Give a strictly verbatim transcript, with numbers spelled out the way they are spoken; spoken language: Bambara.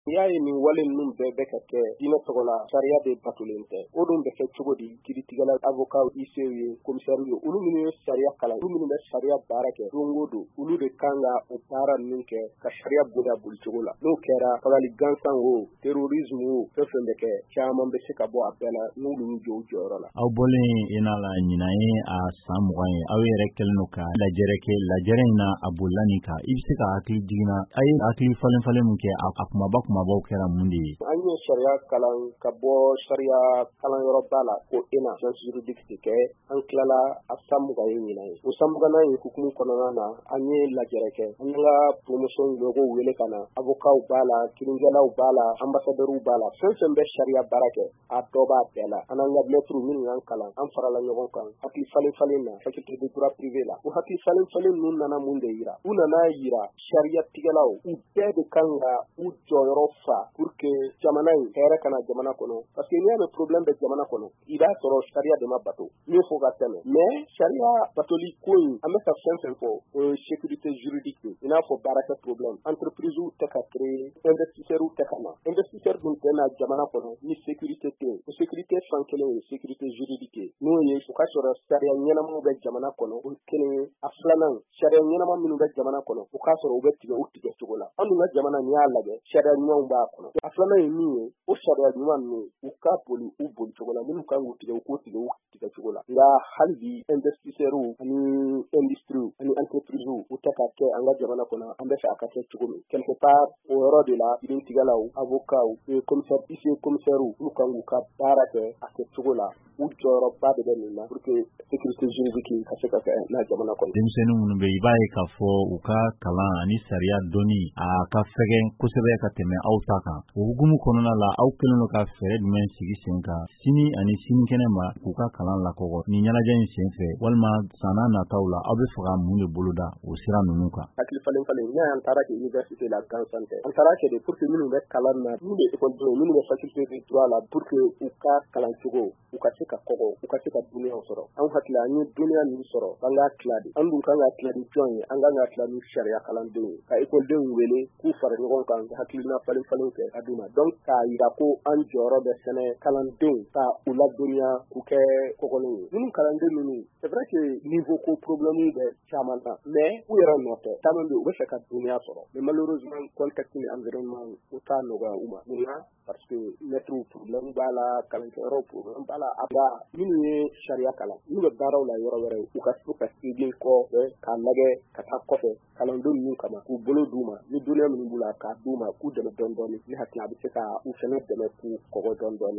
N'i y'a ye nin wale ninnu bɛɛ bɛ ka kɛ diinɛ tɔgɔ la sariya de batolen tɛ. O dun bɛ kɛ cogo di? Kiiritigɛla, avocat, I C E ye, commissaire ye, olu minnu ye sariya kalan, olu minnu bɛ sariya baara kɛ don o don, olu de kan ka o baara ninnu kɛ ka sariya boli a boli cogo la. N'o kɛra fagali gansan o, terrorisme o, fɛn fɛn bɛ kɛ, caman bɛ se ka bɔ a bɛɛ la n'olu y'u jɔ u jɔyɔrɔ la. Aw bɔlen ina la ɲinan ye a san mugan ye, aw yɛrɛ kɛlen don ka lajɛrɛ kɛ, lajɛrɛ in na a bolila nin kan. I bɛ se ka hakili jiginna, a ye hakili falen falen min kɛ, a kumaba kumabaw kɛra mun de ye? An ye sariya kalan ka bɔ sariya kalanyɔrɔba la ko E N A, sciences juridiques de kɛ, an tilala a san mugan ye ɲinan ye. O san muganan ye hukumu kɔnɔna na, an ye lajɛrɛ kɛ. An ka promotion logo wele ka na, avocats b'a la, kiiritigɛlaw b'a la, ambassadeurs b'a la, fɛn fɛn bɛ sariya baara kɛ, a dɔ b'a bɛɛ la. An ka maîtres minnu y'an kalan, an farala ɲɔgɔn kan, hakili falen falen na, faculté de droit privé la. O hakili falen falen ninnu nana mun de yira? U nana yira sariya tigɛlaw, u bɛɛ de kan ka u jɔyɔrɔ fa pour que jamana in hɛrɛ kana jamana kɔnɔ. Parce que n'i y'a mɛn problème bɛ jamana kɔnɔ, i b'a sɔrɔ sariya de ma bato. Min fɔ ka tɛmɛ. Mais sariya batoli ko in, an bɛ ka fɛn fɛn fɔ, o ye sécurité juridique ye. I n'a fɔ baarakɛ problème. Entreprise tɛ ka créer, investisseurs tɛ ka na. Investisseur dun tɛ na jamana kɔnɔ ni sécurité tɛ yen. O sécurité fan kelen ye sécurité juridique ye. N'o ye o ka sɔrɔ sariya ɲɛnamaw bɛ jamana kɔnɔ, o ye kelen ye. A filanan, sariya ɲɛnama minnu bɛ jamana kɔnɔ, o k'a sɔrɔ u bɛ tigɛ u tigɛ cogo la. An dun ka jamana n'i y'a lajɛ, sariya ɲumanw b'a kɔnɔ. A filanan ye min ye, o sariya ɲuman ninnu, u ka boli u boli cogo la. Minnu kan k'u tigɛ u k'u tigɛ u tigɛ cogo la. Nka hali bi investisseurs ani industries ani entreprises u tɛ ka kɛ an ka jamana kɔnɔ, an bɛ fɛ a ka kɛ cogo min. Quelque part o yɔrɔ de la, kiiritigɛlaw, avocats, commissaire, I C E commissaires olu kan k'u ka baara kɛ a kɛ cogo la. U jɔyɔrɔba de bɛ nin na pour que sécurité juridique ka se ka kɛ n'a jamana kɔnɔ. Denmisɛnnin minnu bɛ yen, i b'a ye k'a fɔ u ka kalan ani sariya dɔnni a ka fɛgɛn kosɛbɛ ka tɛmɛ aw ta kan. O hukumu kɔnɔna la, aw kɛlen don ka fɛɛrɛ jumɛn sigi sen kan sini ani sinikɛnɛ ma k'u ka kalan lakɔgɔ ni ɲɛnajɛ in sen fɛ, walima san n'a nataw la aw bɛ fɛ ka mun de boloda o sira ninnu kan? Hakili falen falen, n'a y'an taara kɛ université la gansan tɛ. An taara kɛ de pour que minnu bɛ kalan na, minnu bɛ école minnu bɛ faculté de droit la, pour que u ka kalan cogo, u ka se ka kɔgɔ, u ka se ka duniyaw sɔrɔ. An hakili an ye duniya ninnu sɔrɔ, an k'a tila de. An dun kan ka tila ni jɔn ye? An kan ka tila ni sariya kalandenw ye. Ka écoledenw wele k'u fara ɲɔgɔn kan, hakilina falen falen kɛ a d'u ma. Donc k'a yira ko an jɔyɔrɔ bɛ sɛnɛ kalandenw ka u ladɔnniya k'u kɛ kɔgɔlenw ye. Minnu kalanden ninnu, c'est vrai que niveau ko problème bɛ caman na, mais u yɛrɛ nɔ tɛ. Caman bɛ yen, u bɛ fɛ ka duniya sɔrɔ. Mais malheureusement, contexte ni environnement o t'a nɔgɔya u ma. Mun na? Parce que maîtres problème b'a la, kalankɛyɔrɔ problème b'a la. A ba minnu ye sariya kalan, n'u bɛ baaraw la yɔrɔ wɛrɛ, u ka se ka segin kɔ k'a lajɛ ka taa kɔfɛ kalandenw ninnu kama k'u bolo d'u ma. Ni duniya minnu b'u la k'a d'u ma k'u dɛmɛ dɔɔnin dɔɔnin. Ne hakili a bɛ se ka u fana dɛmɛ k'u kɔgɔ dɔɔnin dɔɔnin.